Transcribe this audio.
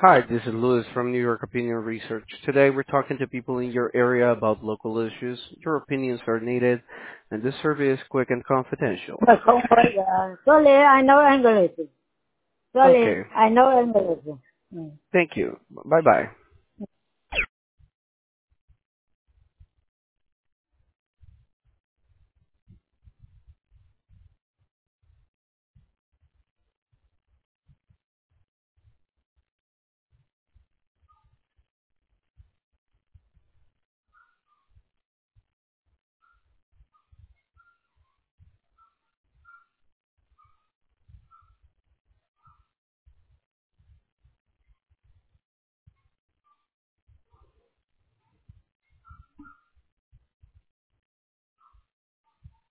Hi, this is Louis from New York Opinion Research. Today we're talking to people in your area about local issues. Your opinions are needed, and this survey is quick and confidential. Sorry, I know English. Sorry, Okay, I know English. Mm. thank you. Bye-bye.